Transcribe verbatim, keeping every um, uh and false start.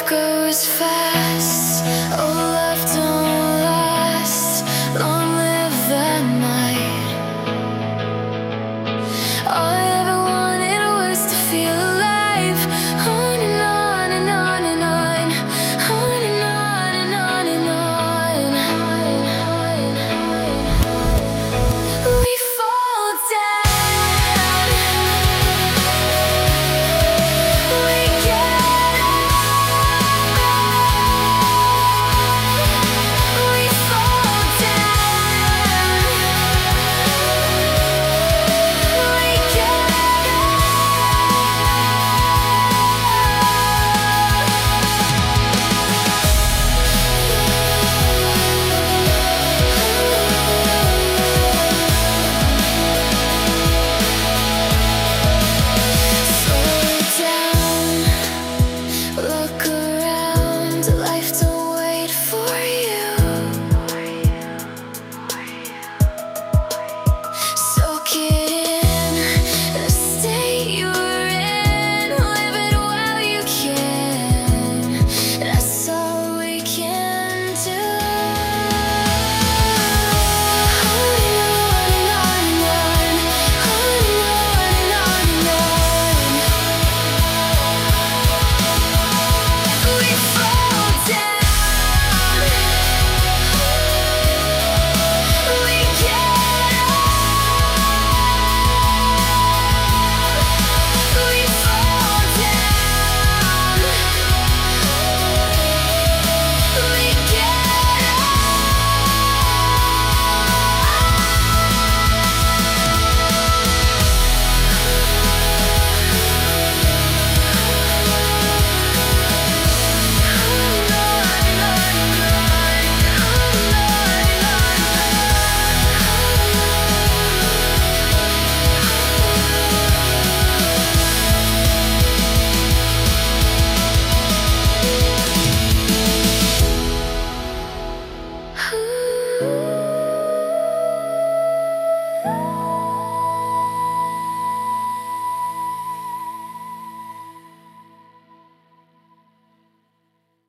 goes fast. Oh, love don't last. Long live the night. All I ever wanted was to feel alive. On and on and on and on. On and on and on and on. We fall down. We get We fall down. We get Slow down. Look around. Life don't wait for you. Soak it in. The state you're in. Live it while you can. That's all we can do. On and on and on and on. On and on and on and on. We fall down. We get We fall down. We get